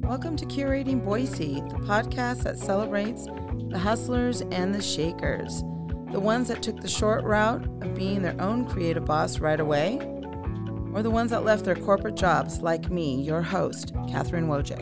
Welcome to Curating Boise, the podcast that celebrates the hustlers and the shakers, the ones that took the short route of being their own creative boss right away, or the ones that left their corporate jobs like me, your host, Catherine Wojcik.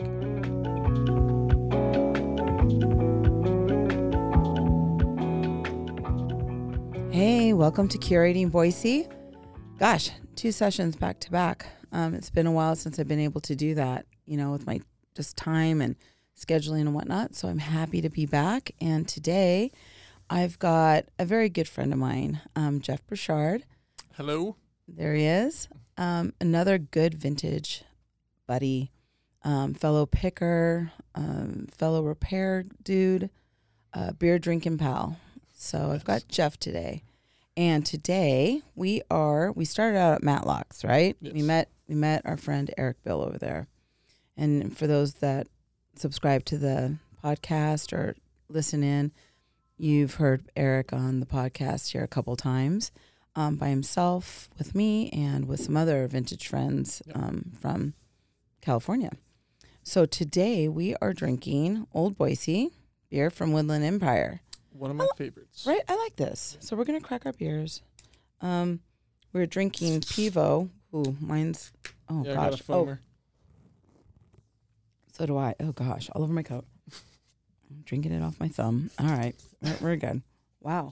Hey, welcome to Curating Boise. Gosh, 2 sessions back to back. It's been a while since I've been able to do that, with my just time and scheduling and whatnot. So I'm happy to be back. And today I've got a very good friend of mine, Jeff Burchard. Hello. There he is. Another good vintage buddy, fellow picker, fellow repair dude, beer drinking pal. So I've got Jeff today. And today we started out at Matlock's, right? Yes. We met our friend Eric Bill over there. And for those that subscribe to the podcast or listen in, you've heard Eric on the podcast here a couple times, by himself, with me, and with some other vintage friends from California. So today we are drinking Old Boise beer from Woodland Empire. One of my favorites. Right, I like this. So we're gonna crack our beers. We're drinking Pivo. Ooh, mine's I got a foamer. So do I. Oh gosh, all over my coat. I'm drinking it off my thumb. All right, we're good. Wow.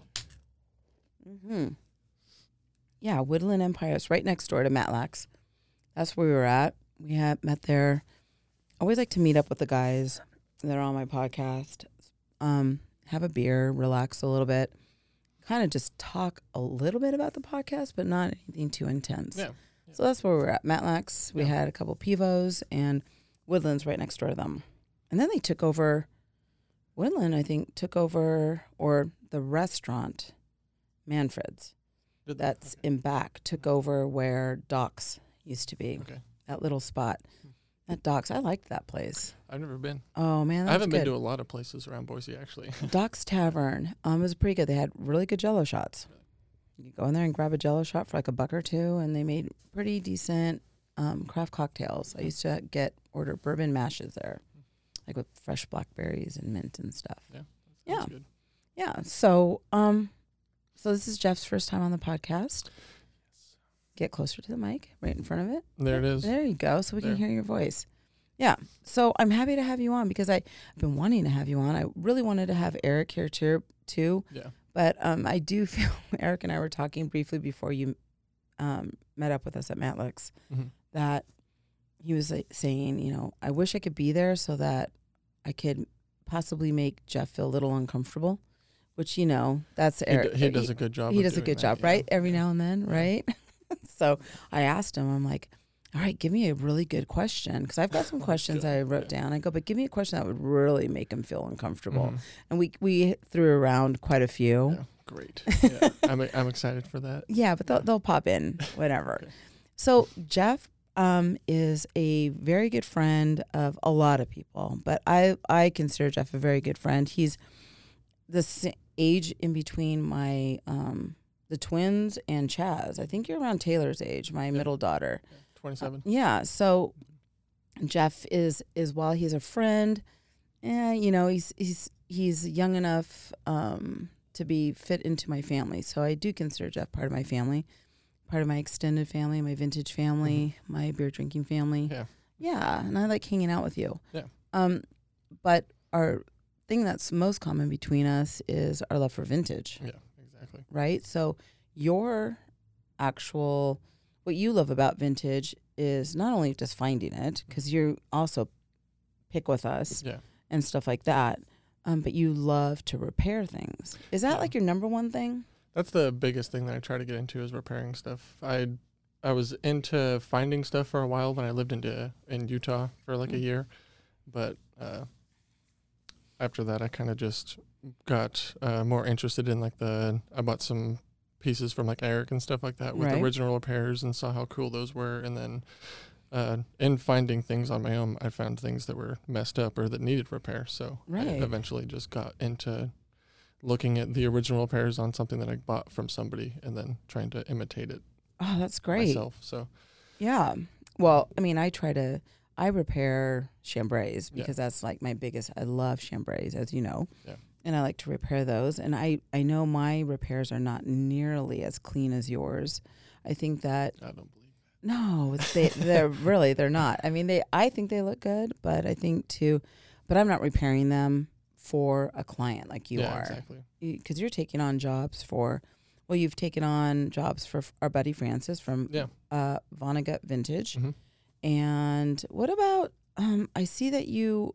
Yeah, Woodland Empire is right next door to Matlock's. That's where we were at. We had met there. I always like to meet up with the guys that are on my podcast. Have a beer, relax a little bit, kind of just talk a little bit about the podcast, but not anything too intense. Yeah. So that's where we're at. Matlock's, we had a couple Pivos, and Woodland's right next door to them. And then they took over, Woodland, I think, or the restaurant, Manfred's, that's in back, took over where Doc's used to be. Okay. That little spot. At Doc's, I liked that place. I've never been. Oh, man, I haven't been to a lot of places around Boise, actually. Doc's Tavern was pretty good. They had really good Jell-O shots. You go in there and grab a Jell-O shot for like $1 or $2, and they made pretty decent craft cocktails. I used to order bourbon mashes there, like with fresh blackberries and mint and stuff. Yeah. Good. Yeah. So this is Jeff's first time on the podcast. Get closer to the mic, right in front of it. There it is. There you go, so we can hear your voice. Yeah, so I'm happy to have you on because I've been wanting to have you on. I really wanted to have Eric here too. Yeah. But I do feel, Eric and I were talking briefly before you met up with us at Matlock's, that he was saying, I wish I could be there so that I could possibly make Jeff feel a little uncomfortable, which, that's Eric. He does a good job. He does a good job, right? Every now and then, right? So I asked him, I'm like, all right, give me a really good question. Because I've got some questions I wrote down. I go, but give me a question that would really make him feel uncomfortable. And we threw around quite a few. Yeah, great. Yeah, I'm excited for that. Yeah, but they'll pop in, whatever. Okay. So Jeff is a very good friend of a lot of people. But I consider Jeff a very good friend. He's the age in between my the twins and Chaz. I think you're around Taylor's age, my middle daughter. 27. So Jeff is while he's a friend, he's young enough to be fit into my family. So I do consider Jeff part of my family, part of my extended family, my vintage family, my beer drinking family. Yeah. Yeah, and I like hanging out with you. Yeah. But our thing that's most common between us is our love for vintage. Yeah. Exactly. Right? So what you love about vintage is not only just finding it, because you also pick with us and stuff like that, but you love to repair things. Is that like your number one thing? That's the biggest thing that I try to get into is repairing stuff. I was into finding stuff for a while when I lived in Utah for like a year, but after that I kind of just got more interested in I bought some pieces from like Eric and stuff like that with original repairs and saw how cool those were. And then in finding things on my own, I found things that were messed up or that needed repair. So I eventually just got into looking at the original repairs on something that I bought from somebody and then trying to imitate it. Oh, that's great. Myself. So yeah. Well, I mean, I try to I repair chambrays because that's like my biggest. I love chambrays, as you know. Yeah. And I like to repair those. And I know my repairs are not nearly as clean as yours. I think that. I don't believe that. No, they're not. I mean, I think they look good, but I think but I'm not repairing them for a client like you are. Exactly. Because you're taking on jobs you've taken on jobs for our buddy Francis from Vonnegut Vintage. Mm-hmm. And what about, I see that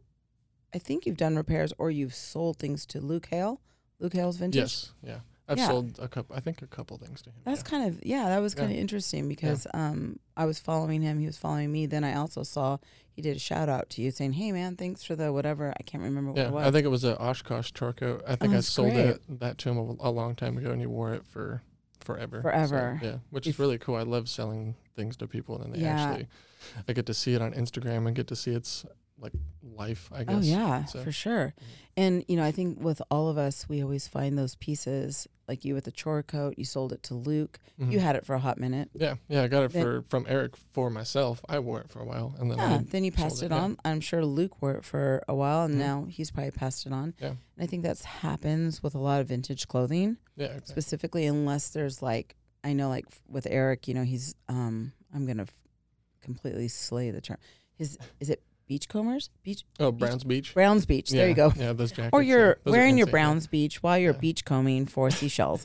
I think you've done repairs or you've sold things to Luke Hale's Vintage. Yes, yeah. I've sold a couple things to him. That's that was kind of interesting because I was following him, he was following me. Then I also saw he did a shout out to you saying, "Hey man, thanks for the whatever." I can't remember what it was. I think it was an Oshkosh Torco. I think I sold that to him a long time ago, and he wore it for forever. So, which is really cool. I love selling things to people, and then I get to see it on Instagram and get to see its like life, I guess. Oh yeah, for sure. And I think with all of us, we always find those pieces. Like you with the chore coat, you sold it to Luke. Mm-hmm. You had it for a hot minute. Yeah, I got it from Eric for myself. I wore it for a while, and then then you passed it on. I'm sure Luke wore it for a while, and now he's probably passed it on. Yeah, and I think that happens with a lot of vintage clothing. Yeah, exactly. Specifically, unless there's like I know, like with Eric, he's I'm gonna completely slay the term. Is it Beachcombers? Browns Beach. Browns Beach. There you go. Yeah, those jackets. Or you're wearing your Browns Beach while you're beachcombing for seashells.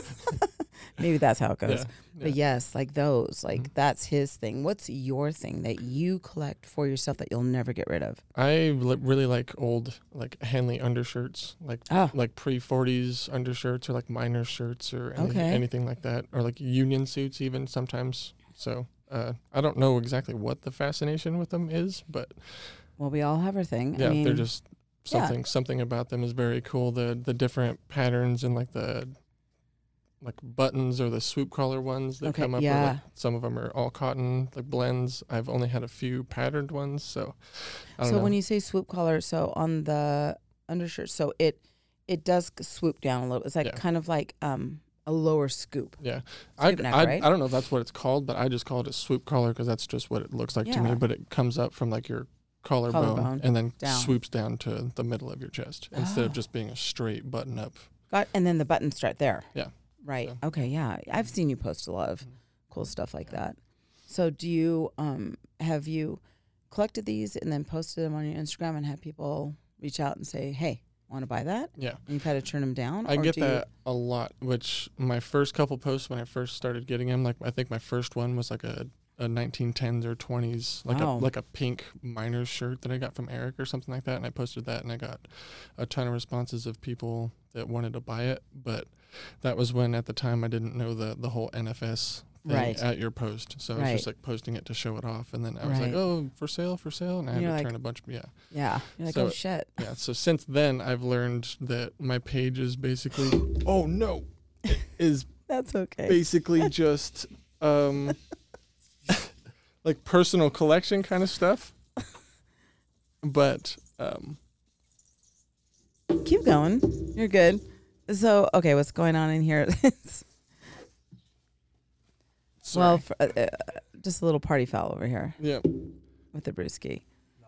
Maybe that's how it goes. Yeah. But yes, like those, like that's his thing. What's your thing that you collect for yourself that you'll never get rid of? I really like old, like Henley undershirts, like pre-40s undershirts or like miners shirts or anything like that, or like union suits even sometimes. So. I don't know exactly what the fascination with them is, but we all have our thing. Yeah, they're just something about them is very cool. The different patterns and like the buttons or the swoop collar ones that come up. Yeah. Some of them are all cotton, like blends. I've only had a few patterned ones, so I don't know. When you say swoop collar, so on the undershirt, so it does swoop down a little. It's like kind of like a lower scoop. Yeah. I don't know if that's what it's called, but I just call it a swoop collar because that's just what it looks like to me. But it comes up from like your collarbone and then swoops down to the middle of your chest instead of just being a straight button up. And then the buttons start there. Yeah. Right. So. Okay, yeah. I've seen you post a lot of cool stuff like that. So do you, have you collected these and then posted them on your Instagram and had people reach out and say, hey, want to buy that? Yeah. And you've had to turn them down? I get that a lot, which my first couple posts when I first started getting them, like I think my first one was like a 1910s or 20s, like a pink miner's shirt that I got from Eric or something like that, and I posted that and I got a ton of responses of people that wanted to buy it, but that was when at the time I didn't know the whole NFS thing at your post, so I was just like posting it to show it off, and then I was like, oh, for sale, and I had to turn a bunch of you're like, oh shit. Yeah, so since then I've learned that my page is basically that's okay, basically just like personal collection kind of stuff, but keep going, you're good. So okay, what's going on in here? Well, just a little party foul over here. Yeah. With the brewski.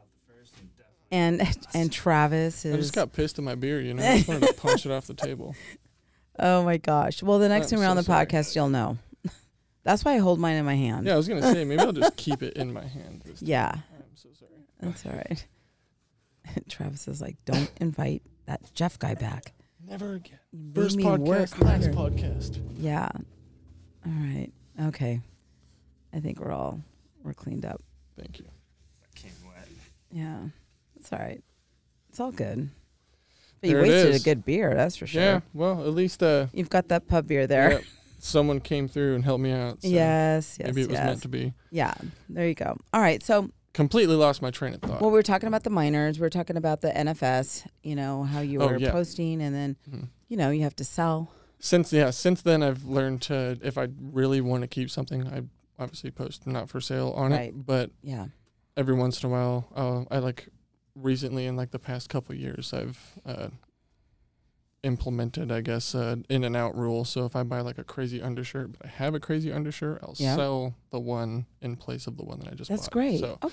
And Travis is. I just got pissed in my beer, I just wanted to punch it off the table. Oh my gosh. Well, the next time we're on the podcast, you'll know. That's why I hold mine in my hand. Yeah, I was going to say, maybe I'll just keep it in my hand. Yeah. I'm so sorry. That's all right. Travis is like, don't invite that Jeff guy back. Never again. First podcast, last podcast. Yeah. All right. Okay. I think we're cleaned up. Thank you. That came wet. Yeah. It's all right. It's all good. But you wasted a good beer, that's for sure. Yeah. Well, at least you've got that pub beer there. Yeah, someone came through and helped me out. So yes. Maybe it was meant to be. Yeah. There you go. All right. So completely lost my train of thought. Well, we were talking about the miners. We were talking about the NFS, how you were posting, and then, you have to sell. Since then I've learned to, if I really want to keep something, I obviously post not for sale on it. But every once in a while, I like recently in like the past couple of years, I've implemented, I guess, in and out rule. So if I buy like a crazy undershirt, but I have a crazy undershirt, I'll sell the one in place of the one that I just bought. That's great. So, okay, and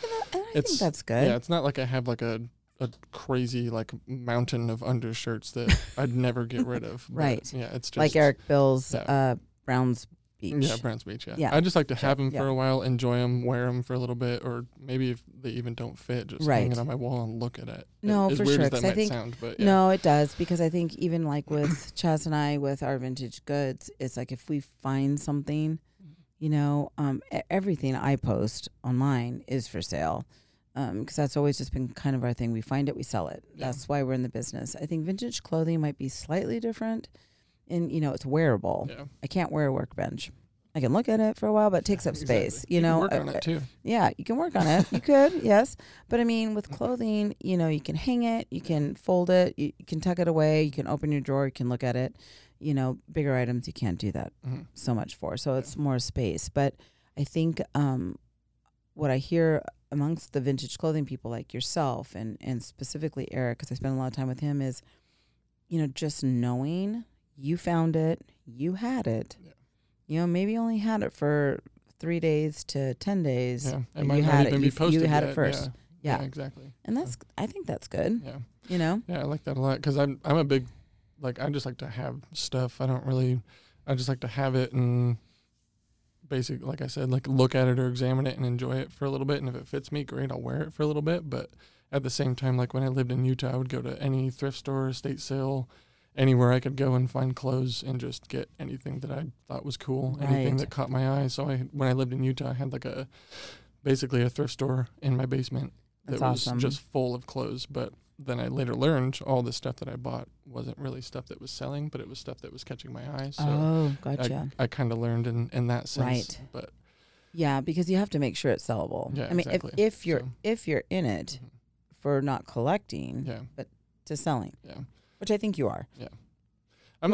I think that's good. Yeah, it's not like I have like a crazy like mountain of undershirts that I'd never get rid of. Right. Yeah, it's just like Eric Bill's Browns Beach. Yeah, Browns Beach. Yeah. I just like to have them for a while, enjoy them, wear them for a little bit, or maybe if they even don't fit, just hang it on my wall and look at it. No, as for weird sure. As that might sound, but no, it does, because I think even like with Chaz and I with our vintage goods, it's like if we find something, you know, everything I post online is for sale. Because that's always just been kind of our thing. We find it, we sell it. Yeah. That's why we're in the business. I think vintage clothing might be slightly different. And, you know, it's wearable. Yeah. I can't wear a workbench. I can look at it for a while, but it takes up space. You know, can work on it too. Yeah, you can work on it. You could, yes. But I mean, with clothing, you know, you can hang it, you can fold it, you can tuck it away, you can open your drawer, you can look at it. You know, bigger items, you can't do that so much for. So it's more space. But I think what I hear amongst the vintage clothing people like yourself and specifically Eric, because I spend a lot of time with him, is, you know, just knowing you found it, you had it. Yeah. You know, maybe you only had it for 3 days to 10 days. Yeah, it might not even be posted you had yet. It first. Yeah, exactly. And that's, I think that's good. Yeah. You know? Yeah, I like that a lot, because I'm a big, like, I just like to have stuff. I just like to have it and basically, like I said, like look at it or examine it and enjoy it for a little bit. And if it fits me, great, I'll wear it for a little bit. But at the same time, like when I lived in Utah, I would go to any thrift store, estate sale, anywhere I could go and find clothes and just get anything that I thought was cool, anything that caught my eye. So when I lived in Utah, I had like basically a thrift store in my basement that was just full of clothes. But then I later learned all the stuff that I bought wasn't really stuff that was selling, but it was stuff that was catching my eye. So gotcha. I kind of learned in that sense. Right. But yeah, because you have to make sure it's sellable. Yeah, I mean, exactly. if you're in it for not collecting, but to selling. Yeah. Which I think you are. Yeah. I'm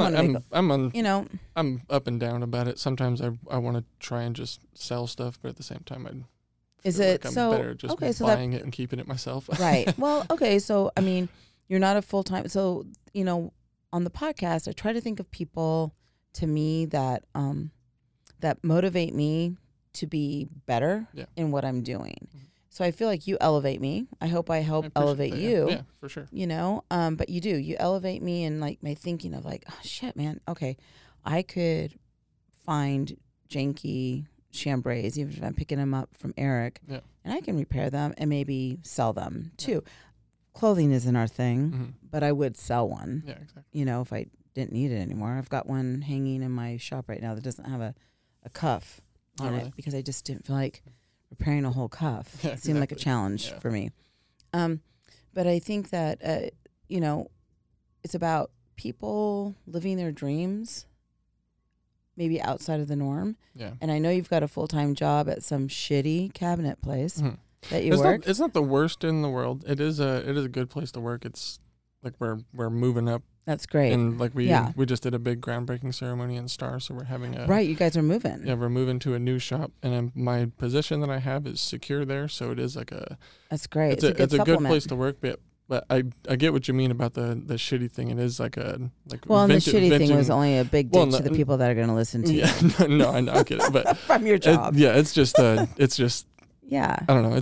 up and down about it. Sometimes I want to try and just sell stuff, but at the same time I'm better just buying it and keeping it myself. Right. Well, okay, so I mean, you're not a full-time, so you know, on the podcast I try to think of people to me that that motivate me to be better in what I'm doing. Mm-hmm. So I feel like you elevate me. I hope I help elevate you. Yeah, for sure. You know, but you do. You elevate me in like my thinking of like, oh shit, man. Okay, I could find janky chambrays, even if I'm picking them up from Eric, and I can repair them and maybe sell them too. Clothing isn't our thing, but I would sell one. Yeah, exactly. You know, if I didn't need it anymore. I've got one hanging in my shop right now that doesn't have a cuff on it because I just didn't feel like repairing a whole cuff. It seemed like a challenge for me. But I think that, you know, it's about people living their dreams maybe outside of the norm. Yeah. And I know you've got a full-time job at some shitty cabinet place that you work. It's not the worst in the world. It is a good place to work. It's like we're moving up. That's great. And like we just did a big groundbreaking ceremony in Star, so we're having a right. You guys are moving. Yeah, we're moving to a new shop, and my position that I have is secure there, so it is like That's great. It's a good place to work, but I get what you mean about the shitty thing. It is like a well, and the shitty thing was only a big dick to the people that are going to listen to you. No, I know, I get it, but from your job. It's just yeah. I don't know.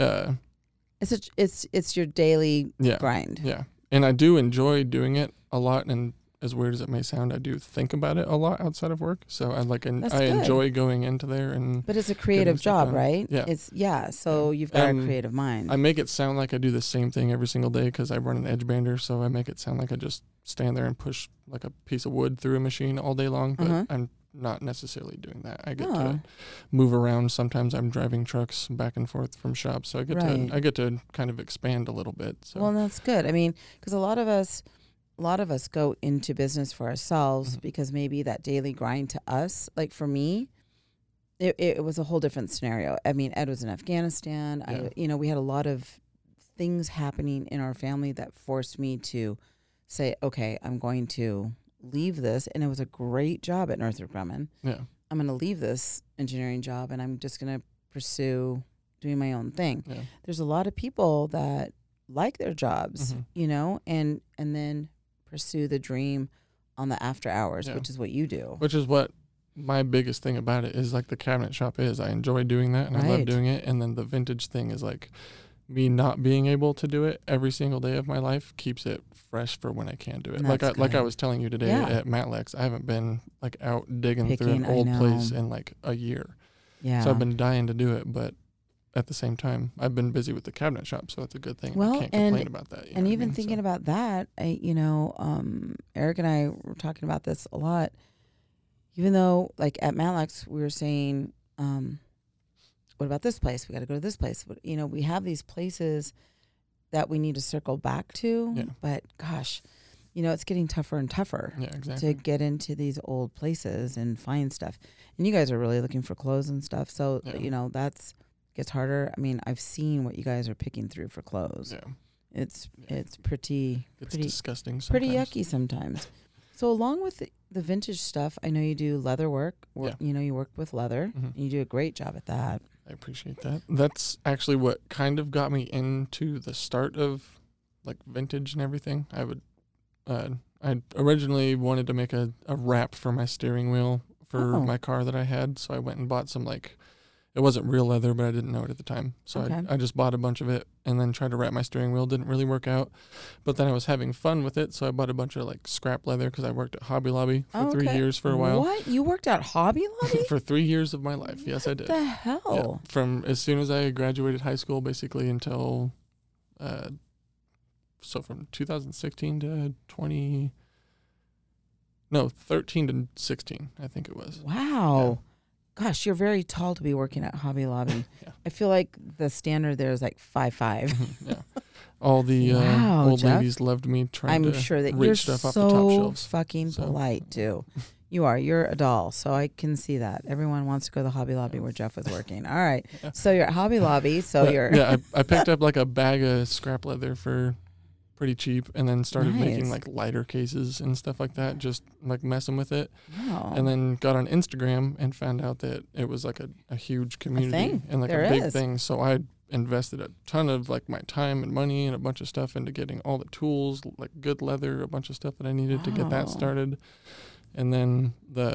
It's your daily grind. Yeah, and I do enjoy doing it a lot, and as weird as it may sound, I do think about it a lot outside of work. So I enjoy going into there But it's a creative job, right? Yeah. So you've got a creative mind. I make it sound like I do the same thing every single day because I run an edge bander. So I make it sound like I just stand there and push like a piece of wood through a machine all day long. But I'm not necessarily doing that. I get to move around. Sometimes I'm driving trucks back and forth from shops. So I get to kind of expand a little bit. So. Well, that's good. I mean, because a lot of us go into business for ourselves because maybe that daily grind to us, like for me, it was a whole different scenario. I mean, Ed was in Afghanistan. Yeah. We had a lot of things happening in our family that forced me to say, okay, I'm going to leave this. And it was a great job at Northrop Grumman. Yeah. I'm going to leave this engineering job and I'm just going to pursue doing my own thing. Yeah. There's a lot of people that like their jobs, and then pursue the dream on the after hours, which is what you do. Which is what my biggest thing about it is, like the cabinet shop is. I enjoy doing that and I love doing it. And then the vintage thing is like, me not being able to do it every single day of my life keeps it fresh for when I can do it. Like I was telling you today at Matlax, I haven't been like out digging through an old place in like a year. Yeah. So I've been dying to do it, but at the same time, I've been busy with the cabinet shop, so that's a good thing. Well, I can't complain about that. And even thinking about that, Eric and I were talking about this a lot. Even though, like at Matlax, we were saying, what about this place? We got to go to this place. But, we have these places that we need to circle back to. But gosh, it's getting tougher and tougher to get into these old places and find stuff. And you guys are really looking for clothes and stuff. So, that's gets harder. I mean, I've seen what you guys are picking through for clothes. Yeah. It's pretty disgusting sometimes. Pretty yucky sometimes. So along with the vintage stuff, I know you do leather work. You work with leather. And you do a great job at that. I appreciate that. That's actually what kind of got me into the start of like vintage and everything. I originally wanted to make a wrap for my steering wheel for my car that I had. So I went and bought some it wasn't real leather, but I didn't know it at the time. So I just bought a bunch of it and then tried to wrap my steering wheel. Didn't really work out. But then I was having fun with it, so I bought a bunch of scrap leather because I worked at Hobby Lobby for 3 years for a while. What? You worked at Hobby Lobby? For 3 years of my life. Yes, I did. What the hell? Yeah. From as soon as I graduated high school, basically until, from 2016 to 13 to 16, I think it was. Wow. Yeah. Gosh, you're very tall to be working at Hobby Lobby. I feel like the standard there is like 5'5". Yeah. All the old Jeff, ladies loved me trying to sure that reach you're stuff off the top shelves. Fucking polite too. You're a doll, so I can see that. Everyone wants to go to the Hobby Lobby where Jeff was working. All right. Yeah. So you're at Hobby Lobby, I picked up like a bag of scrap leather for pretty cheap and then started making like lighter cases and stuff like that, just like messing with it. Wow. And then got on Instagram and found out that it was like a huge community and like a big thing. So I invested a ton of like my time and money and a bunch of stuff into getting all the tools, like good leather, a bunch of stuff that I needed to get that started. And then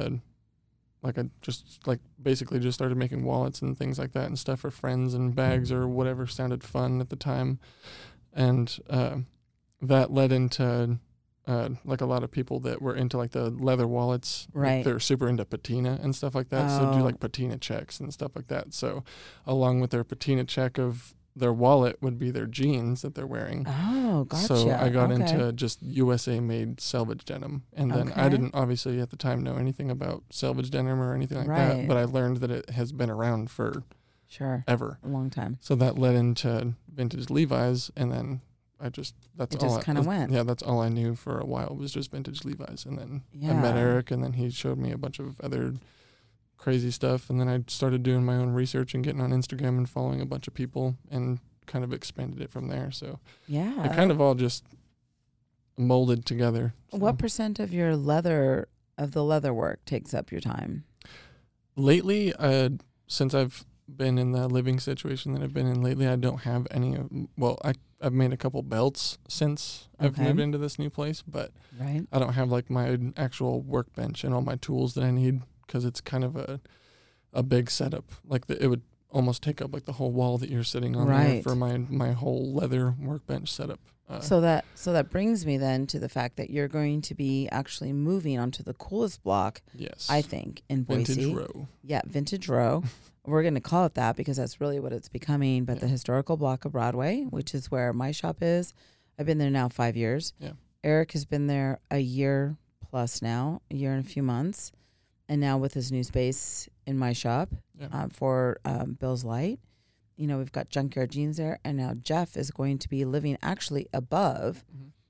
I just basically just started making wallets and things like that and stuff for friends and bags or whatever sounded fun at the time. And that led into like a lot of people that were into like the leather wallets. Right. Like they're super into patina and stuff like that. So do like patina checks and stuff like that. So along with their patina check of their wallet would be their jeans that they're wearing. Oh, gotcha. So I got into just USA made selvage denim. And then I didn't obviously at the time know anything about selvage denim or anything like that. But I learned that it has been around for ever. A long time. So that led into vintage Levi's, and then that's all I knew for a while was just vintage Levi's. And then I met Eric, and then he showed me a bunch of other crazy stuff. And then I started doing my own research and getting on Instagram and following a bunch of people and kind of expanded it from there. So it kind of all just molded together. So. What % of your leather work takes up your time? Lately, since I've been in the living situation that I've been in lately, I don't have any. I've made a couple belts since I've moved into this new place, but I don't have like my actual workbench and all my tools that I need because it's kind of a big setup. Like it would almost take up like the whole wall that you're sitting on there for my whole leather workbench setup. So that brings me then to the fact that you're going to be actually moving onto the coolest block. Yes, I think in Boise. Vintage Row. Yeah, Vintage Row. We're going to call it that because that's really what it's becoming. But the historical block of Broadway, which is where my shop is, I've been there now 5 years. Yeah. Eric has been there a year plus now, a year and a few months, and now with his new space in my shop for Bill's Light. We've got Junkyard Jeans there, and now Jeff is going to be living actually above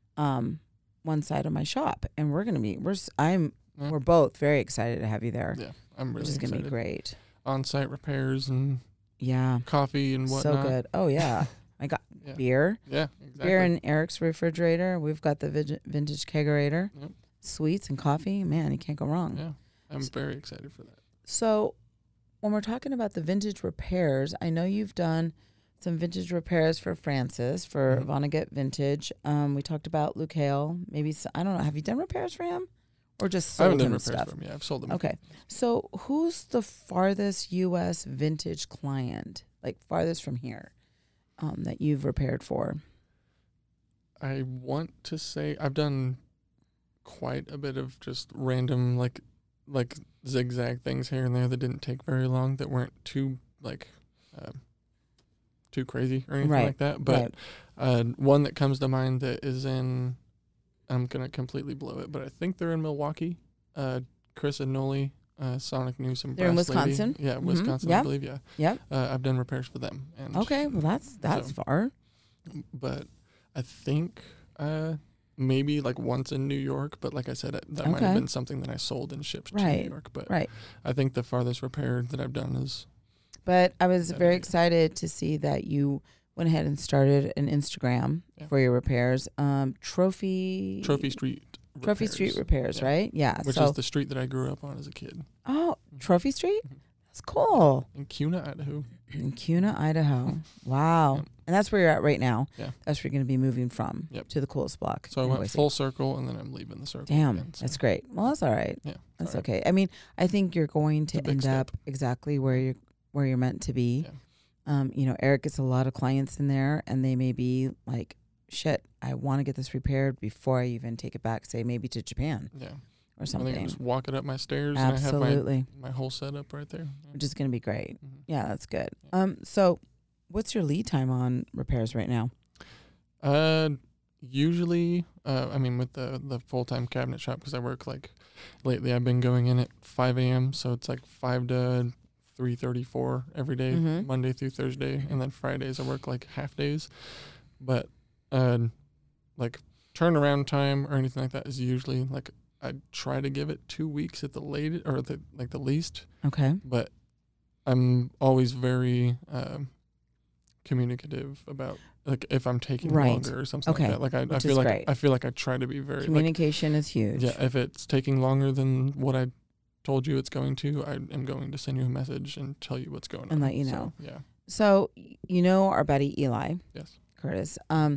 one side of my shop, and we're both very excited to have you there. Yeah, I'm really excited. Which is going to be great. On-site repairs and coffee and whatnot. So good. Oh, yeah. I got beer. Yeah, exactly. Beer in Eric's refrigerator. We've got the vintage kegerator. Yep. Sweets and coffee. Man, you can't go wrong. Yeah, I'm very excited for that. So when we're talking about the vintage repairs, I know you've done some vintage repairs for Francis, for Vonnegut Vintage. We talked about Luke Hale. Maybe, I don't know. Have you done repairs for him? Or just sold him stuff? I haven't done repairs for him. Yeah, I've sold him. Okay. So who's the farthest U.S. vintage client? Like farthest from here? that you've repaired for? I want to say I've done quite a bit of just random like zigzag things here and there that didn't take very long, that weren't too too crazy or anything like that. But one that comes to mind that is in, I'm gonna completely blow it, but I think they're in Milwaukee. Chris and Noli, Sonic Newsom. They're in Wisconsin. Yeah, Wisconsin, Yep. I believe. Yeah. Yep. I've done repairs for them. And Okay, well that's far. But I think maybe like once in New York, but like I said, that might have been something that I sold and shipped to New York. But I think the farthest repair that I've done is. But I was very excited to see that you went ahead and started an Instagram for your repairs. Trophy Street Repairs, right? Yeah. Which is the street that I grew up on as a kid. Oh, Trophy Street? That's cool. In Kuna, Idaho. Wow. Yep. And that's where you're at right now. Yeah. That's where you're going to be moving from to the coolest block. So I went full circle, and then I'm leaving the circle. Damn, again, so. That's great. Well, that's all right. Yeah. That's okay. I mean, I think you're going to end up exactly where you're meant to be. Yeah. Eric gets a lot of clients in there, and they may be like, shit, I want to get this repaired before I even take it back, say maybe to Japan. Yeah. Or something. I think just walk it up my stairs. Absolutely. And I have my whole setup right there. Yeah. Which is going to be great. Mm-hmm. Yeah, that's good. So what's your lead time on repairs right now? Usually, with the full-time cabinet shop, because I work lately I've been going in at 5 a.m. So it's 5 to 3:34 every day, Monday through Thursday. And then Fridays I work half days. But turnaround time or anything like that is usually I try to give it 2 weeks at the latest, or the least. Okay. But I'm always very communicative about if I'm taking longer or something like that. I feel like I try to be very communication is huge. Yeah, if it's taking longer than what I told you it's going to, I am going to send you a message and tell you what's going on and let you know. So, yeah. So our buddy Eli. Yes. Curtis.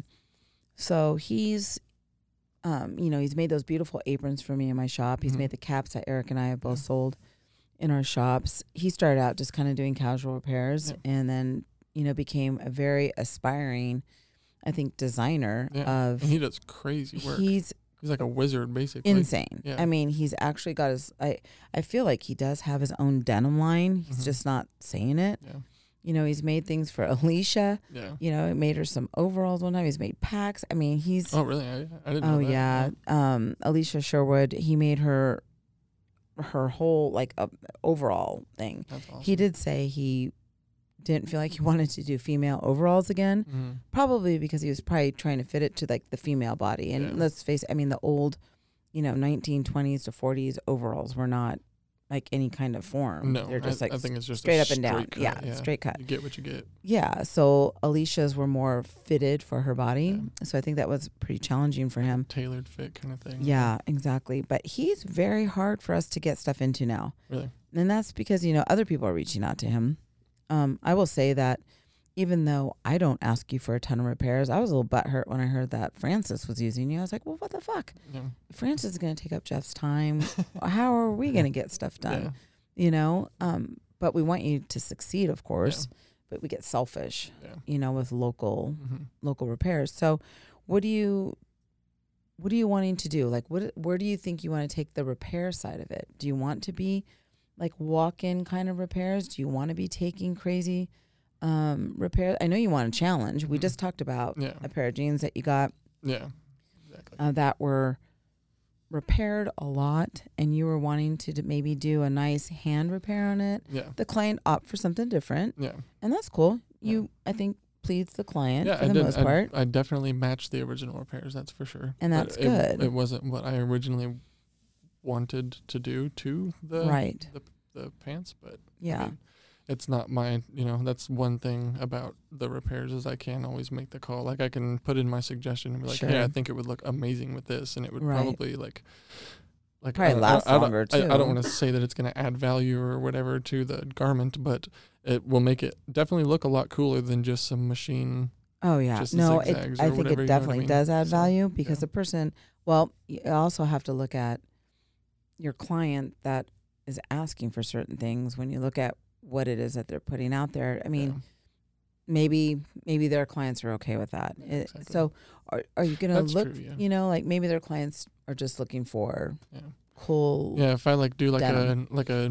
So he's he's made those beautiful aprons for me in my shop. He's made the caps that Eric and I have both sold in our shops. He started out just kind of doing casual repairs and then, became a very aspiring, I think, designer of. And he does crazy work. He's like a wizard, basically. Insane. Yeah. I mean, he's actually got his, I feel like he does have his own denim line. He's just not saying it. Yeah. He's made things for Alicia. Yeah. He made her some overalls one time. He's made packs. I mean, he's. Oh, really? I didn't know that. Yeah. Alicia Sherwood, he made her whole overall thing. That's awesome. He did say he didn't feel like he wanted to do female overalls again, probably because he was probably trying to fit it to the female body. And let's face it, I mean, the old, 1920s to 40s overalls were not any kind of form. No, they're just I think it's just straight up and down. Cut, yeah, straight cut. You get what you get. Yeah, so Alicia's were more fitted for her body. Yeah. So I think that was pretty challenging for him. Tailored fit kind of thing. Yeah, exactly. But he's very hard for us to get stuff into now. Really? And that's because, other people are reaching out to him. I will say that even though I don't ask you for a ton of repairs, I was a little butthurt when I heard that Francis was using you. I was like, well, what the fuck? Yeah. If Francis is going to take up Jeff's time, how are we going to get stuff done? Yeah. But we want you to succeed, of course, but we get selfish, with local repairs. So what are you wanting to do? Where do you think you want to take the repair side of it? Do you want to be walk-in kind of repairs? Do you want to be taking crazy repairs? I know you want a challenge. We just talked about a pair of jeans that you got. Yeah, exactly. That were repaired a lot, and you were wanting to maybe do a nice hand repair on it. Yeah. The client opted for something different. Yeah. And that's cool. You, I think, pleased the client for the most part. I definitely matched the original repairs, that's for sure. And that's good. It wasn't what I originally wanted to do to the pants, but it's not my, that's one thing about the repairs is I can't always make the call. I can put in my suggestion and be like, hey, I think it would look amazing with this, and it would probably probably last longer too. I don't want to say that it's going to add value or whatever to the garment, but it will make it definitely look a lot cooler than just some machine. Oh yeah, no, I think it definitely does add value because the person. Well, you also have to look at your client that is asking for certain things when you look at what it is that they're putting out there. I mean, maybe their clients are okay with that. Exactly. So are you going to look, true, yeah. you know, like maybe their clients are just looking for Yeah. cool. Yeah, if I like do like denim.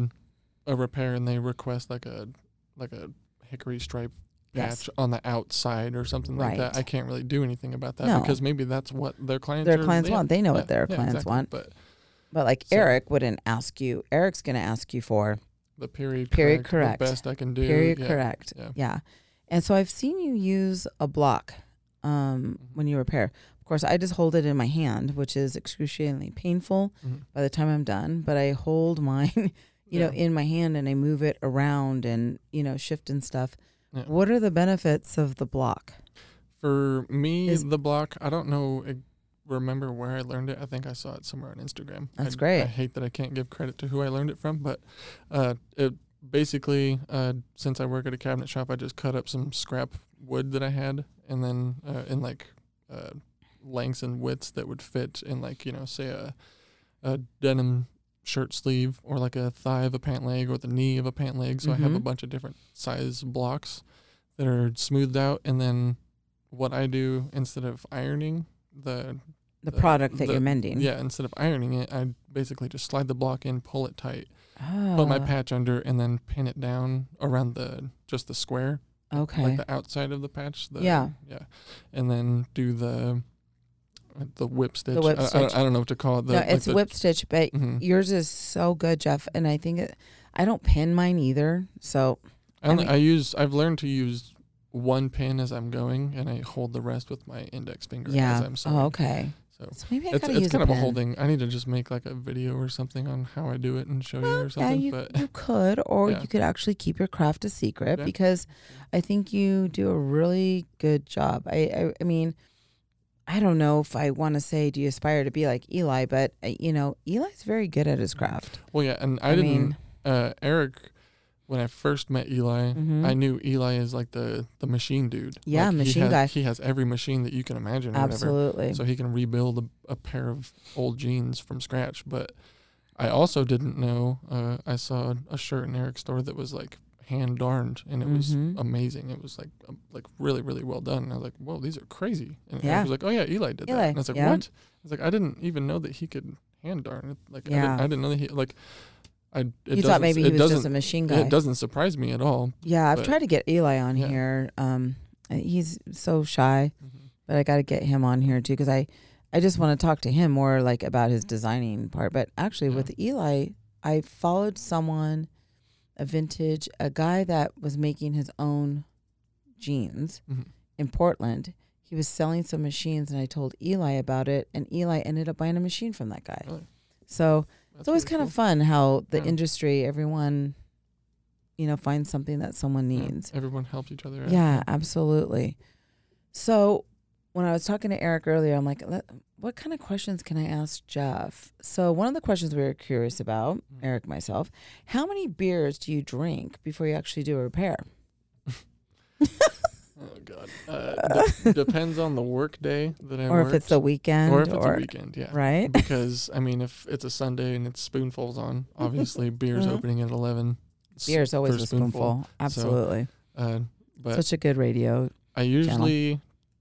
a repair and they request like a hickory stripe Yes. patch on the outside or something like that, Right. I can't really do anything about that No. because maybe that's what their clients want. They know what their yeah, clients exactly. want. But like so- Eric wouldn't ask you. Eric's going to ask you for the period correct. the best I can do. period yeah. correct. Yeah. Yeah. And so I've seen you use a block when you repair. Of course, I just hold it in my hand, which is excruciatingly painful by the time I'm done. But I hold mine, you know, in my hand and I move it around and, you know, shift and stuff. Yeah. What are the benefits of the block? For me, the block, I don't know, remember where I learned it. I think I saw it somewhere on Instagram. That's great. I hate that I can't give credit to who I learned it from, but it basically, since I work at a cabinet shop, I just cut up some scrap wood that I had, and then in like lengths and widths that would fit in, like, you know, say a denim shirt sleeve or like a thigh of a pant leg or the knee of a pant leg. So I have a bunch of different size blocks that are smoothed out, and then what I do instead of ironing the product that you're mending. Yeah, instead of ironing it, I basically just slide the block in, pull it tight, put my patch under, and then pin it down around just the square. Okay. Like the outside of the patch. Yeah. And then do the whip stitch. The whip stitch. I don't know what to call it. No, it's whip stitch, but yours is so good, Jeff. And I think I don't pin mine either. So I've learned to use one pin as I'm going, and I hold the rest with my index finger as I'm sewing. Oh, okay. So maybe I gotta use it's kind of pin. a whole thing. I need to just make like a video or something on how I do it and show you or something. Yeah, you could, or you could actually keep your craft a secret because I think you do a really good job. I mean, I don't know if I want to say do you aspire to be like Eli, but you know, Eli's very good at his craft. Well, yeah, and I didn't. Eric, when I first met Eli, I knew Eli is like the machine dude. Yeah, like machine guy. He has every machine that you can imagine. Absolutely. Whatever, so he can rebuild a pair of old jeans from scratch. But I also didn't know. I saw a shirt in Eric's store that was like hand darned, and it was amazing. It was like really, really well done. And I was like, whoa, these are crazy. And Eric was like, oh yeah, Eli did that. And I was like, what? I was like, I didn't even know that he could hand darn it. Like I didn't know that he like. You thought maybe he was just a machine guy. It doesn't surprise me at all. Yeah, I've tried to get Eli on here. He's so shy, but I got to get him on here too because I just want to talk to him more like about his designing part. But actually, with Eli, I followed a guy that was making his own jeans in Portland. He was selling some machines, and I told Eli about it, and Eli ended up buying a machine from that guy. Really? So. It's always kind of fun how the industry, everyone, you know, finds something that someone needs. Everyone helps each other out. Yeah, absolutely. So when I was talking to Eric earlier, I'm like, what kind of questions can I ask Jeff? So one of the questions we were curious about, Eric, myself, how many beers do you drink before you actually do a repair? Oh, God. Depends on the work day that I work. Or if it's the weekend. Or if it's a weekend, yeah. Right? Because, I mean, if it's a Sunday and it's spoonfuls on, obviously beer's opening at 11. Beer's always a spoonful. Absolutely. So, but such a good radio I usually...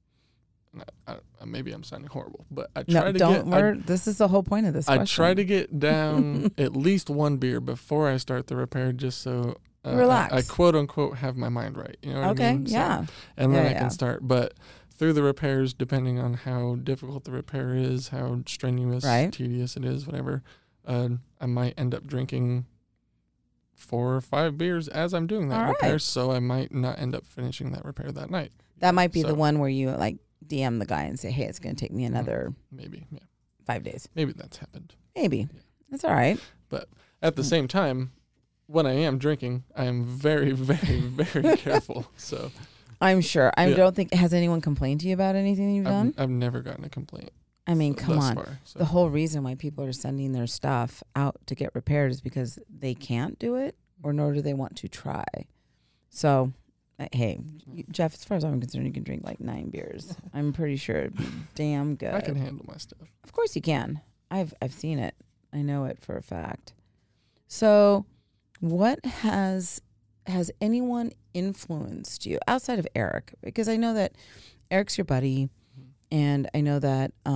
maybe I'm sounding horrible, but I try to get... this is the whole point of this question. I try to get down at least one beer before I start the repair just so... relax. I quote unquote have my mind right. You know what I mean? Yeah. And then I can start. But through the repairs, depending on how difficult the repair is, how strenuous, tedious it is, whatever, I might end up drinking 4 or 5 beers as I'm doing that repair. So I might not end up finishing that repair that night. That might be the one where you like DM the guy and say, hey, it's going to take me another maybe 5 days. Maybe that's happened. Maybe. Yeah. That's all right. But at the same time, when I am drinking, I am very, very, very careful. So I'm sure. I don't think, has anyone complained to you about anything you've done? I've never gotten a complaint. I mean, come on. Far, so. The whole reason why people are sending their stuff out to get repaired is because they can't do it, or nor do they want to try. So, hey, Jeff, as far as I'm concerned, you can drink like 9 beers. I'm pretty sure it'd be damn good. I can handle my stuff. Of course you can. I've seen it. I know it for a fact. So, what has has anyone influenced you outside of Eric? Because I know that Eric's your buddy, and I know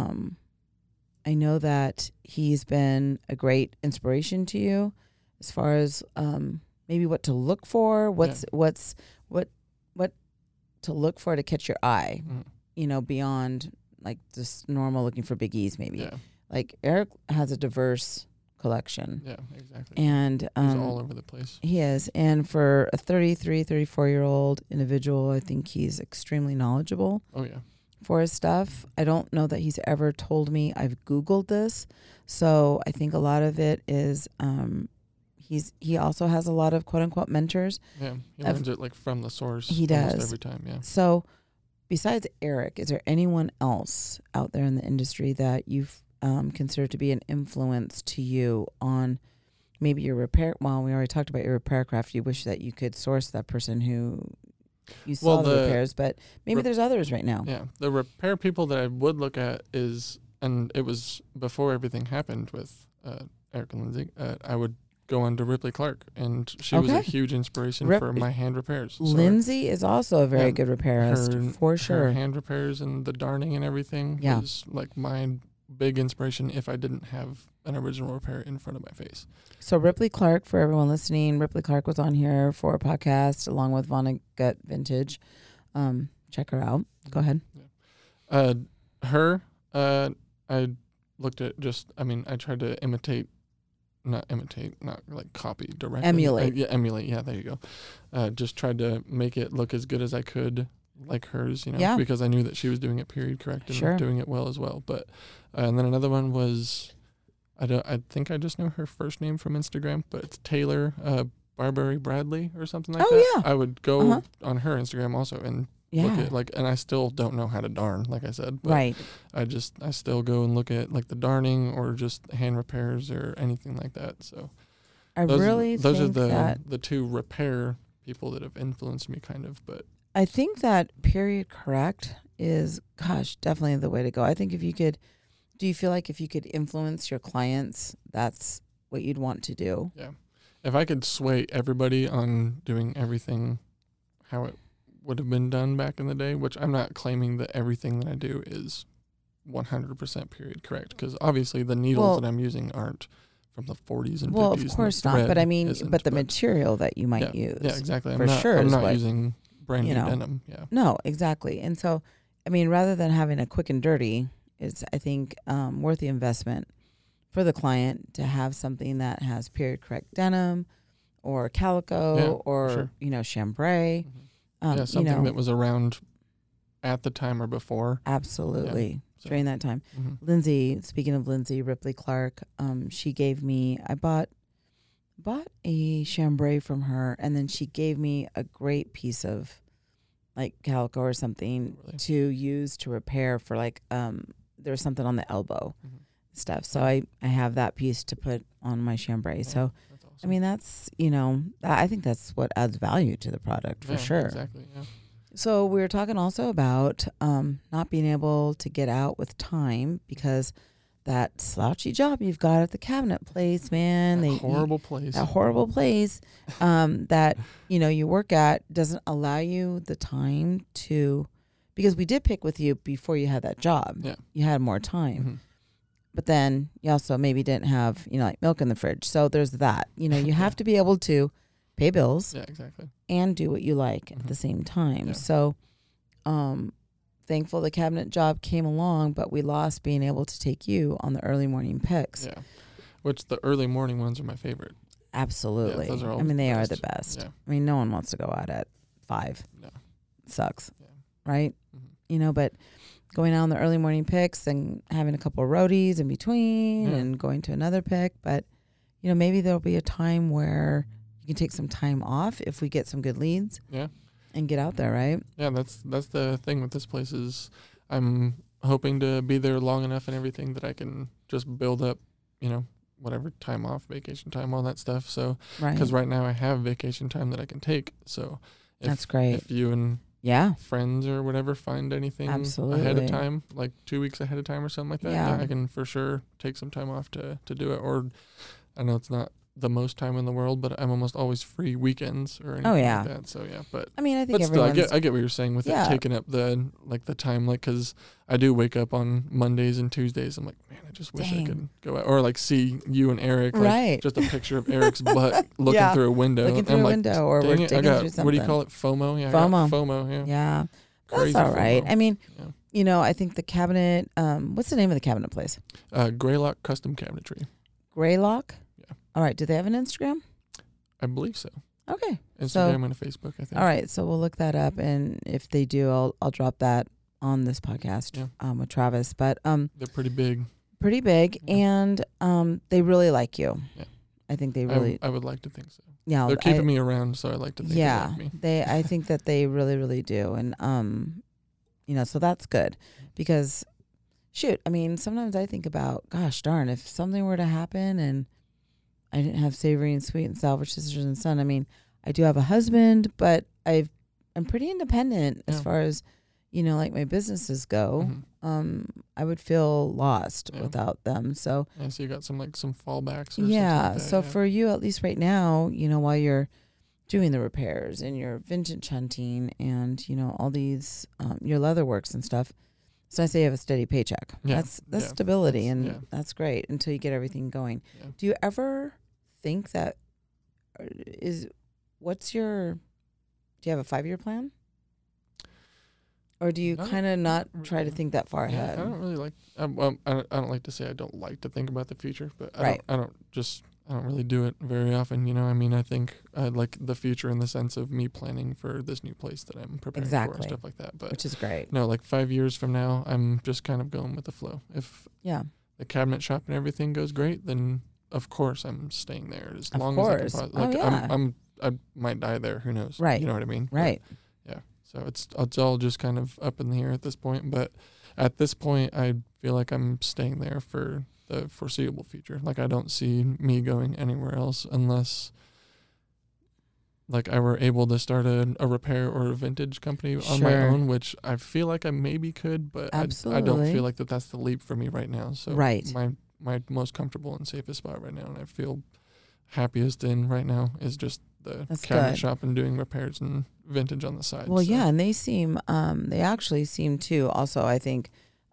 that he's been a great inspiration to you as far as maybe what to look for, what to look for to catch your eye, beyond like just normal looking for big E's maybe. Yeah. Like Eric has a diverse collection. Yeah, exactly. And he's all over the place. He is. And for a 33, 34-year-old individual, I think he's extremely knowledgeable. Oh, yeah. For his stuff. I don't know that he's ever told me I've Googled this. So I think a lot of it is he also has a lot of quote unquote mentors. Yeah. He learns it like from the source. He does every time. Yeah. So besides Eric, is there anyone else out there in the industry that you've considered to be an influence to you on maybe your repair? Well, we already talked about your repair craft. You wish that you could source that person who you saw the repairs, but maybe there's others right now. Yeah. The repair people that I would look at and it was before everything happened with Eric and Lindsay, I would go on to Ripley Clark, and she was a huge inspiration for my hand repairs. So Lindsay is also a very good repairist, for sure. Her hand repairs and the darning and everything was like my big inspiration if I didn't have an original repair in front of my face. So Ripley Clark, for everyone listening, Ripley Clark was on here for a podcast along with Vonnegut Vintage. Check her out. Go ahead. Yeah. I looked at I tried to not like copy directly. Emulate. Emulate. Yeah, there you go. Just tried to make it look as good as I could, like hers, because I knew that she was doing it period correct and doing it well as well. But and then another one was, I think I just know her first name from Instagram, but it's Taylor Barbary Bradley or something like that. Yeah. I would go on her Instagram also and look at and I still don't know how to darn, like I said. But right. I still go and look at like the darning or just hand repairs or anything like that. So those are the two repair people that have influenced me kind of. But I think that period correct is, definitely the way to go. I think do you feel like if you could influence your clients, that's what you'd want to do? Yeah. If I could sway everybody on doing everything how it would have been done back in the day, which I'm not claiming that everything that I do is 100% period correct, because obviously the needles that I'm using aren't from the 40s and 50s. Well, of course not, but I mean, the material that you might use. Yeah, exactly. I'm not using brand new denim. Yeah. No, exactly. And so, I mean, rather than having a quick and dirty, it's, I think, worth the investment for the client to have something that has period correct denim or calico or, chambray. Mm-hmm. Something that was around at the time or before. Absolutely. Yeah, so. During that time. Mm-hmm. Lindsay, speaking of Lindsay, Ripley Clark, she gave me, I bought a chambray from her, and then she gave me a great piece of like calico or something to use to repair for like, there was something on the elbow stuff. So I have that piece to put on my chambray. So, that's awesome. I mean, that's, I think that's what adds value to the product for sure. Exactly. Yeah. So we were talking also about not being able to get out with time because that slouchy job you've got at the cabinet place, man. That horrible place that, you work at doesn't allow you the time to, because we did pick with you before you had that job. Yeah. You had more time. Mm-hmm. But then you also maybe didn't have, like milk in the fridge. So there's that. You have to be able to pay bills. Yeah, exactly. And do what you like at the same time. Yeah. So thankful the cabinet job came along, but we lost being able to take you on the early morning picks. Yeah. Which the early morning ones are my favorite. Absolutely. Yeah, those are they are the best. Yeah. I mean, no one wants to go out at 5. No. It sucks. Yeah. Right? Mm-hmm. But going out on the early morning picks and having a couple of roadies in between and going to another pick. But, maybe there'll be a time where you can take some time off if we get some good leads. Yeah. And get out there, right? Yeah, that's the thing with this place is I'm hoping to be there long enough and everything that I can just build up, whatever time off, vacation time, all that stuff. So, because right now I have vacation time that I can take. So, that's great. If you and friends or whatever find anything ahead of time, like 2 weeks ahead of time or something like that, I can for sure take some time off to do it. Or I know it's not the most time in the world, but I'm almost always free weekends or anything like that. So yeah, but I mean, I think still, I get what you're saying with it taking up the time, like, because I do wake up on Mondays and Tuesdays. I'm like, man, I just wish I could go out or like see you and Eric, like just a picture of Eric's butt looking through a window, or we're digging through something. What do you call it? FOMO. Yeah, FOMO. Yeah, crazy. That's all right. FOMO. I mean. Yeah. You know, I think the cabinet, what's the name of the cabinet place? Greylock Custom Cabinetry. Greylock? Yeah. All right. Do they have an Instagram? I believe so. Okay. Instagram and a Facebook, I think. All right. So we'll look that up. And if they do, I'll drop that on this podcast with Travis. But they're pretty big. Pretty big. Yeah. And they really like you. Yeah. I think they really. I would like to think so. Yeah. They're keeping me around, so I like to think they like me. I think that they really, really do. And, you know, so that's good because, shoot, I mean, sometimes I think about, gosh darn, if something were to happen and I didn't have Savory and Sweet and Salvage Sisters and Son. I mean, I do have a husband, but I'm pretty independent as far as, you know, like my businesses go. Mm-hmm. I would feel lost without them. So so you got some fallbacks. Or something like that, so for you, at least right now, you know, while you're doing the repairs and your vintage hunting and, you know, all these, your leather works and stuff. So I say you have a steady paycheck. Yeah. That's stability that's great until you get everything going. Yeah. Do you ever think that do you have a 5-year plan? Or do you kind of not try to think that far ahead? I don't really like, I don't like to say I don't like to think about the future, but I don't really do it very often, you know. I mean, I think I like the future in the sense of me planning for this new place that I'm preparing for and stuff like that. But which is great. No, like 5 years from now, I'm just kind of going with the flow. If the cabinet shop and everything goes great, then of course I'm staying there as long as I can. I might die there. Who knows? Right. You know what I mean? Right. But, yeah. So it's all just kind of up in the air at this point. But at this point, I feel like I'm staying there for the foreseeable future. Like, I don't see me going anywhere else unless, like, I were able to start a repair or a vintage company on my own, which I feel like I maybe could, but I don't feel like that's the leap for me right now. So my most comfortable and safest spot right now, and I feel happiest in right now, is just the cabinet shop and doing repairs and vintage on the side. Well, and they actually seem to also, I think,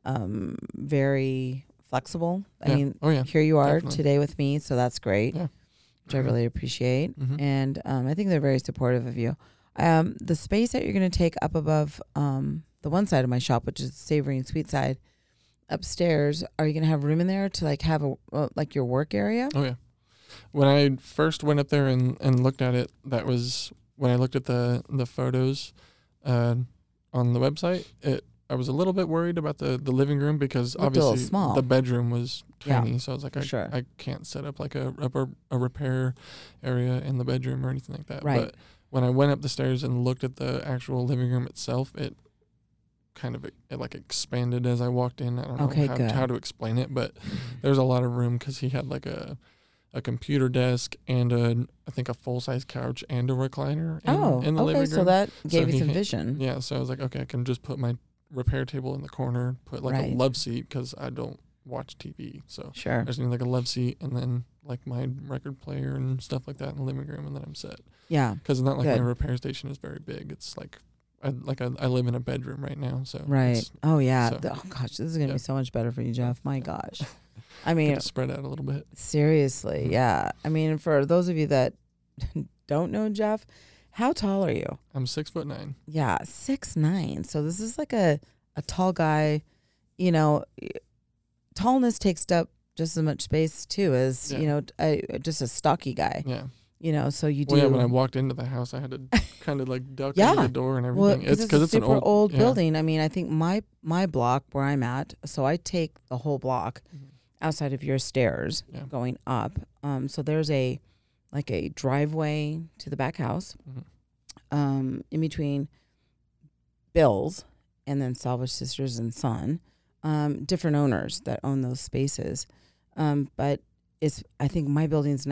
very flexible. I mean, here you are today with me, so that's great, which I really appreciate. Mm-hmm. And I think they're very supportive of you. The space that you're going to take up above the one side of my shop, which is the Savory and Sweet side, upstairs, are you going to have room in there to like have like your work area? Oh, yeah. When I first went up there and looked at it, that was when I looked at the photos on the website. I was a little bit worried about the living room because obviously the bedroom was tiny. So I was like, I can't set up like a repair area in the bedroom or anything like that. Right. But when I went up the stairs and looked at the actual living room itself, it kind of like expanded as I walked in. I don't know how to explain it, but there's a lot of room because he had like a computer desk and I think a full-size couch and a recliner in the living room. So that gave you some vision. Yeah, so I was like, okay, I can just put my repair table in the corner, put like a love seat because I don't watch TV. So I just need like a love seat and then like my record player and stuff like that in the living room, and then I'm set. Yeah. Because it's not like my repair station is very big. It's like I live in a bedroom right now. So Oh, yeah. So, oh, gosh, this is going to be so much better for you, Jeff. My gosh. I mean, spread out a little bit. Seriously, yeah. I mean, for those of you that don't know Jeff, how tall are you? I'm 6'9". Yeah, 6'9". So this is like a tall guy. You know, tallness takes up just as much space too as you know, just a stocky guy. Yeah. You know, so you do. Well, yeah, when I walked into the house, I had to kind of like duck into the door and everything. Well, it's a super old building. I mean, I think my block where I'm at, so I take the whole block. Mm-hmm. Outside of your stairs going up. So there's a driveway to the back house, in between Bill's and then Salvage Sisters and Son, different owners that own those spaces. But I think my building's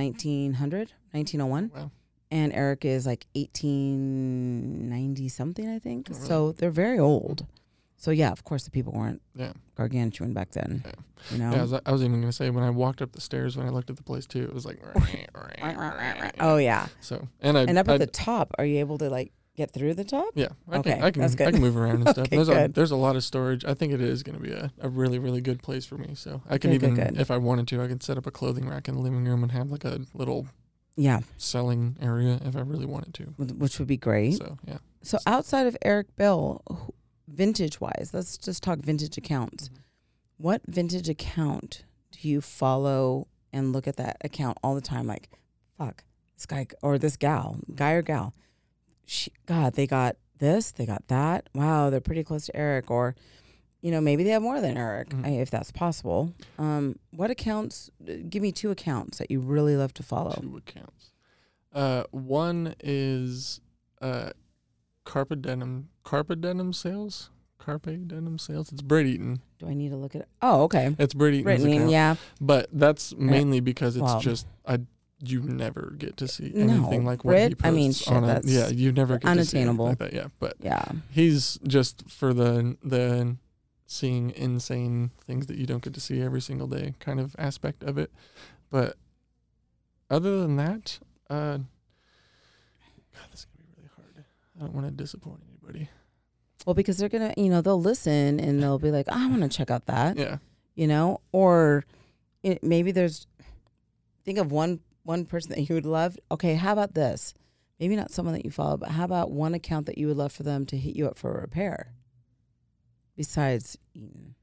1901. Wow. And Eric is like 1890 something, I think. Oh, really? So they're very old. So yeah, of course the people weren't Yeah. gargantuan back then. Yeah. You know. Yeah, I was even gonna say when I walked up the stairs when I looked at the place too, it was like. Oh yeah. So and up at the top, are you able to like get through the top? Yeah. I That's good. I can move around and stuff. Okay, There's a lot of storage. I think it is gonna be a really, really good place for me. So I can Good. if I wanted to, I could set up a clothing rack in the living room and have like a little selling area if I really wanted to. Which would be great. So yeah. So outside of Eric Bill, vintage wise, let's just talk vintage accounts. Mm-hmm. What vintage account do you follow and look at that account all the time? Like, fuck, this guy or this gal, guy or gal. God, they got this, they got that. Wow, they're pretty close to Eric. Or, maybe they have more than Eric, if that's possible. What accounts, give me 2 accounts that you really love to follow. 2 accounts. One is Carpe Denim Sales. Carpe Denim Sales. It's Brett Eaton. Do I need to look at it? Oh, okay. It's Brett Eaton's account. Yeah. But that's mainly because it's just you never get to see anything like what he posts that's you never get unattainable. To see like that. Yeah, but he's just for the seeing insane things that you don't get to see every single day kind of aspect of it. But other than that, God, this is gonna be really hard. I don't want to disappoint anybody. Well, because they're going to, they'll listen and they'll be like, I want to check out that. Yeah. Or maybe think of one person that you would love. Okay, how about this? Maybe not someone that you follow, but how about one account that you would love for them to hit you up for a repair? Besides Eaton.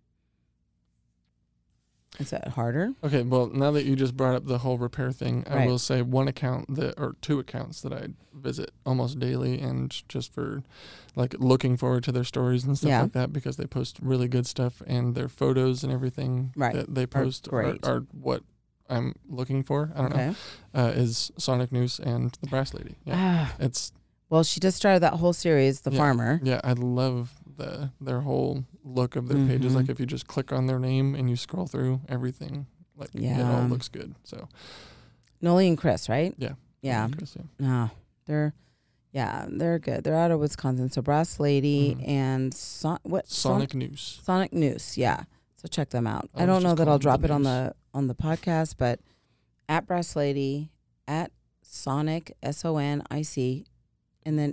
Is that harder? Okay, well, now that you just brought up the whole repair thing, Right. I will say one account or 2 accounts that I visit almost daily, and just for like looking forward to their stories and stuff like that, because they post really good stuff, and their photos and everything that they post are what I'm looking for. I don't know. Is Sonic Noose and the Brass Lady. Yeah, well, she just started that whole series, The Farmer. Yeah, I love their whole look of their pages. Like if you just click on their name and you scroll through everything, like it all looks good. So Noli and Chris, right? Yeah. Chris, No, they're good. They're out of Wisconsin. So Brass Lady and Sonic Noose. Sonic Noose, yeah. So check them out. I don't know that I'll drop it on the podcast, but at Brass Lady, at Sonic SONIC, and then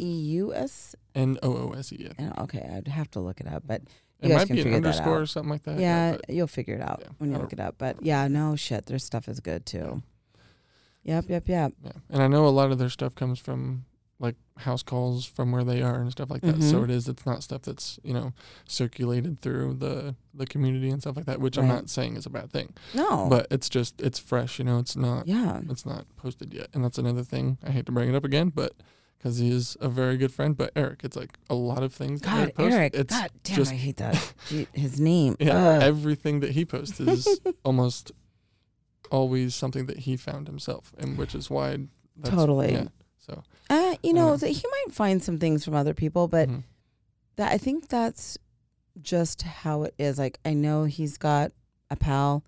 NEUS. NOOSE. Okay, I'd have to look it up, but it might be an underscore or something like that. Yeah, you'll figure it out when you look it up. But no shit, their stuff is good too. Yep. Yeah, and I know a lot of their stuff comes from like house calls from where they are and stuff like that. So it's not stuff that's circulated through the community and stuff like that, which I'm not saying is a bad thing. No, but it's fresh. It's not. Yeah, it's not posted yet, and that's another thing. I hate to bring it up again, but. Because he is a very good friend, but Eric, it's like a lot of things. God, that Eric, it's God damn, I hate that. His name. Yeah, everything that he posts is almost always something that he found himself, and which is why. Totally. Yeah, so. He might find some things from other people, but I think that's just how it is. Like I know he's got a pal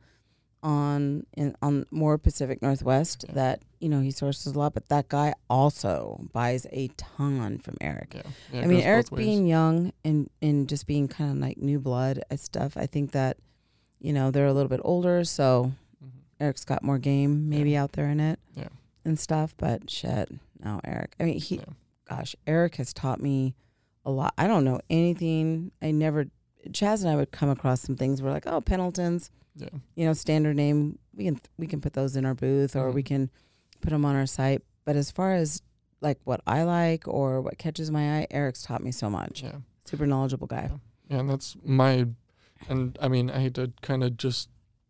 on more Pacific Northwest that he sources a lot, but that guy also buys a ton from Eric. Yeah, I mean, Eric being young and just being kind of like new blood and stuff, I think that they're a little bit older, so Eric's got more game maybe out there in it and stuff. But shit, no, Eric. I mean, Eric has taught me a lot. I don't know anything. Chaz and I would come across some things where like, oh, Pendletons. Yeah. Standard name. We can put those in our booth or we can put them on our site. But as far as like what I like or what catches my eye, Eric's taught me so much. Yeah. Super knowledgeable guy. Yeah, and that's and I mean, I hate to kind of just,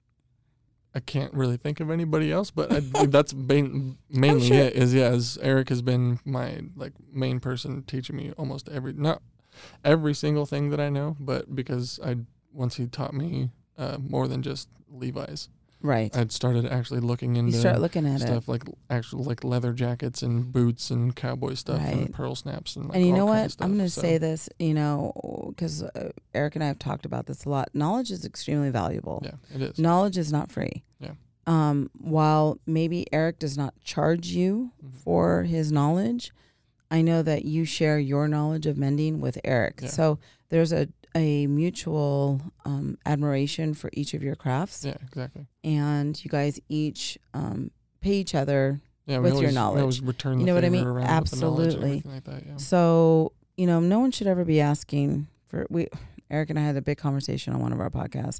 I can't really think of anybody else, but that's mainly it is Eric has been my like main person teaching me almost not every single thing that I know, but because once he taught me more than just Levi's. Right. I'd started actually looking into stuff like actual like leather jackets and boots and cowboy stuff and pearl snaps and you know what? I'm going to say this, because Eric and I have talked about this a lot. Knowledge is extremely valuable. Yeah, it is. Knowledge is not free. Yeah. While maybe Eric does not charge you for his knowledge, I know that you share your knowledge of mending with Eric. Yeah. So there's a a mutual admiration for each of your crafts. Yeah, exactly. And you guys each pay each other with your knowledge. We always return you the know what I favor mean? around Absolutely. With the knowledge and everything like that, yeah. So, no one should ever be asking for. Eric and I had a big conversation on one of our podcasts.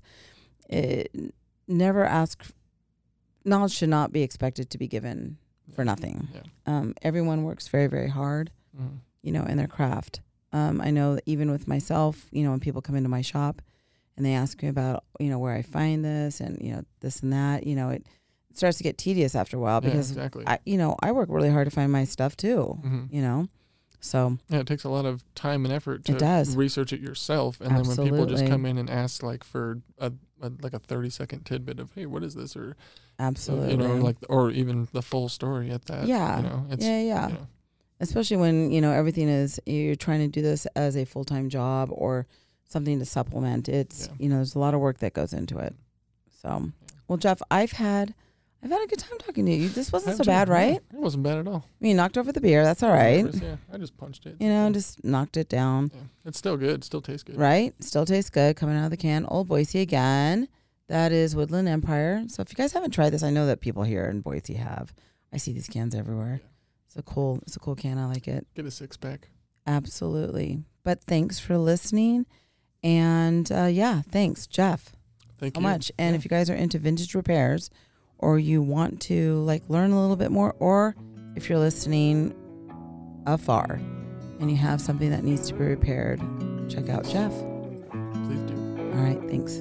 Knowledge should not be expected to be given for nothing. Yeah. Everyone works very, very hard, in their craft. I know that even with myself, when people come into my shop and they ask me about, where I find this and, this and that, it starts to get tedious after a while because, exactly. I work really hard to find my stuff too, So yeah, it takes a lot of time and effort to research it yourself. And then when people just come in and ask like for a 30-second tidbit of, hey, what is this? Or absolutely, or even the full story at that. Yeah. Especially when, everything is, you're trying to do this as a full-time job or something to supplement. It's, there's a lot of work that goes into it. So, well, Jeff, I've had a good time talking to you. This wasn't so bad, right? It wasn't bad at all. You knocked over the beer. That's all right. Yeah, I just punched it. Just knocked it down. Yeah. It's still good. It still tastes good. Right? Still tastes good. Coming out of the can. Old Boise again. That is Woodland Empire. So if you guys haven't tried this, I know that people here in Boise have. I see these cans everywhere. Yeah. It's a cool can. I like it. Get a 6-pack. Absolutely. But thanks for listening. And thanks, Jeff. Thank you so much. Yeah. And if you guys are into vintage repairs, or you want to learn a little bit more, or if you're listening afar and you have something that needs to be repaired, check out Jeff. Please do. All right, thanks.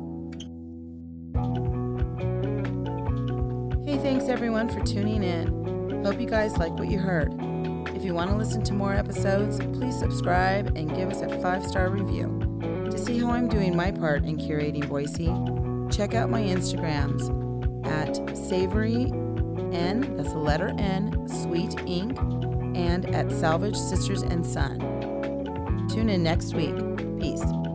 Hey, thanks everyone for tuning in. Hope you guys like what you heard. If you want to listen to more episodes, please subscribe and give us a 5-star review. To see how I'm doing my part in curating Boise, check out my Instagrams at Savory N, that's the letter N, Sweet Ink, and at Salvage Sisters and Son. Tune in next week. Peace.